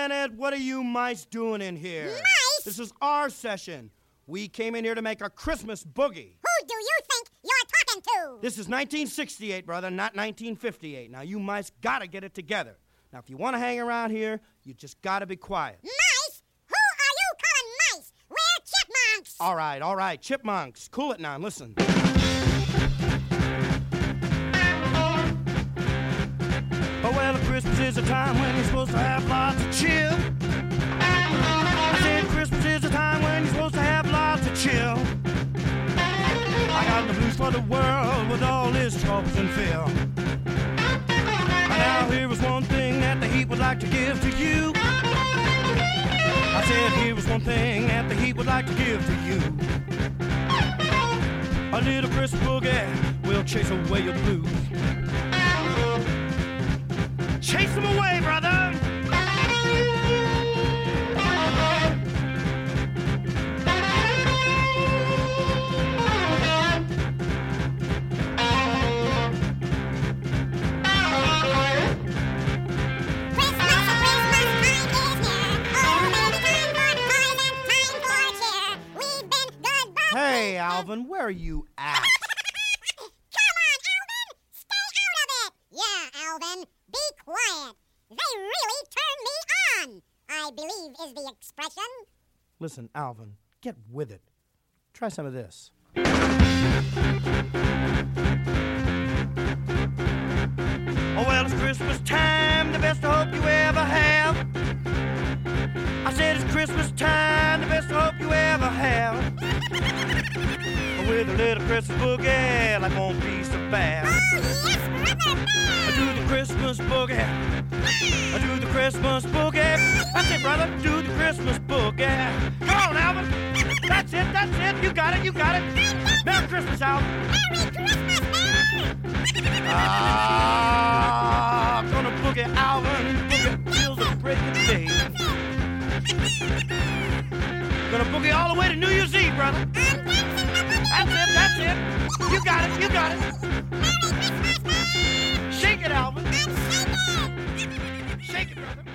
Janet, what are you mice doing in here? Mice? This is our session. We came in here to make a Christmas boogie. Who do you think you're talking to? This is 1968, brother, not 1958. Now, you mice gotta get it together. Now, if you want to hang around here, you just gotta be quiet. Mice? Who are you calling mice? We're chipmunks. All right, chipmunks. Cool it now and listen. Oh, well, Christmas is a time when you're supposed to have lots of chill. I said Christmas is a time when you're supposed to have lots of chill. I got the blues for the world with all its troubles and fear. Now here was one thing that the heat would like to give to you. I said here was one thing that the heat would like to give to you. A little Christmas boogie will chase away your blues. Chase them away, brother! Hey, Alvin, where are you at? Come on, Alvin! Stay out of it! Yeah, Alvin, be quiet. They really turned me on, I believe is the expression. Listen, Alvin, get with it. Try some of this. Oh, well, it's Christmas time, the best hope you ever have. I said it's Christmas time, the best hope you ever have. With a little Christmas boogie, life won't be so bad. Oh, yes, brother man! I do the Christmas boogie. I do the Christmas boogie. That's it, brother. Do the Christmas boogie. Come on, Alvin. That's it. You got it. Merry Christmas, Alvin. Merry Christmas, man! Gonna boogie, Alvin. Boogie till the break of day. Gonna boogie all the way to New Year's Eve, brother. That's it. You got it. Merry Christmas, man! Shake it, Alvin. I'm shaking! Shake it, brother.